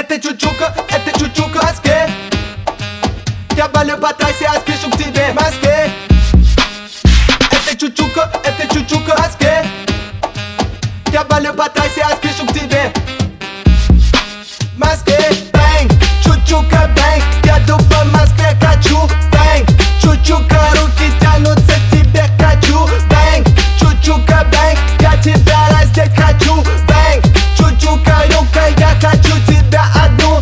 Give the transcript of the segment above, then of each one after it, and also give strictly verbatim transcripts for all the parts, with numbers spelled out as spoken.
Это чучука, это чучука в Москве. Я валю по трассе, а спешу к тебе в Москве. Это чучука, это чучука в Москве. Я валю по трассе, а спешу к тебе в Москве. Бэнг, чучука, бэнг. Еду по Москве, качу, бэнг. Чучука, руки тянутся к тебе, качу, бэнг. Чучука, бэнг. Я тебя раздеть хочу, бэнг. Чучука, рука, я хочу тебя одну.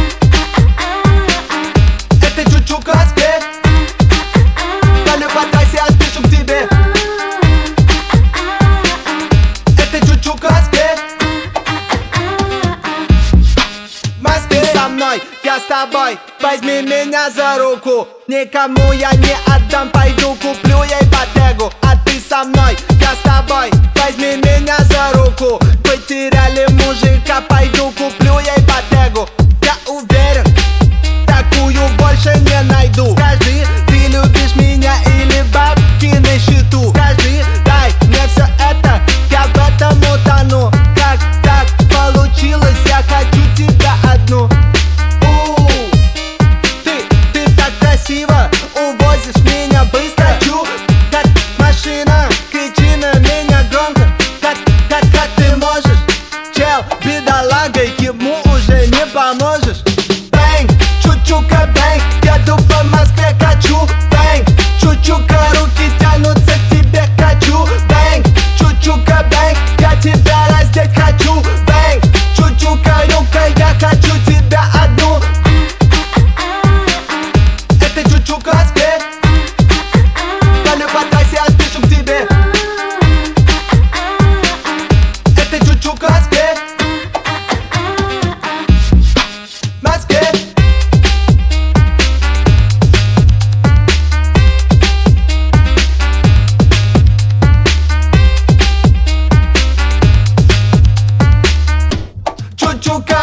Это чучука в Москве. Валю по трассе, а спешу к тебе. Это чучука в Москве. В Москве со мной, я с тобой. Возьми меня за руку. Никому я не отдам, пойду куплю ей ботегу. А ты со мной, я с тобой. Возьми меня за руку. Потеряли мужика, пойду куплю ей ботегу. Я уверен, такую больше не найду. Скажи, ты любишь меня или бабки на счету? Скажи, дай мне все это, я в этом утону. Как так получилось, я хочу тебя одну. У, ты, ты так красиво увозишь меня быстро. Чу, как машина, кричи на меня громко. Как, как, как ты можешь? Чел, бедолага, ему уже не поможешь. Бэнг, чучука, бэнг. Еду по Москве, качу, бэнг. Чучука, руки тянутся к тебе, качу, бэнг. Чучука, бэнг. Я тебя раздеть хочу, бэнг. Чучука, рука, я хочу тебя одну. Это чучука в Москве. Валю по трассе, а спешу к тебе. Это чучука в Москве. В Москве. Чучука.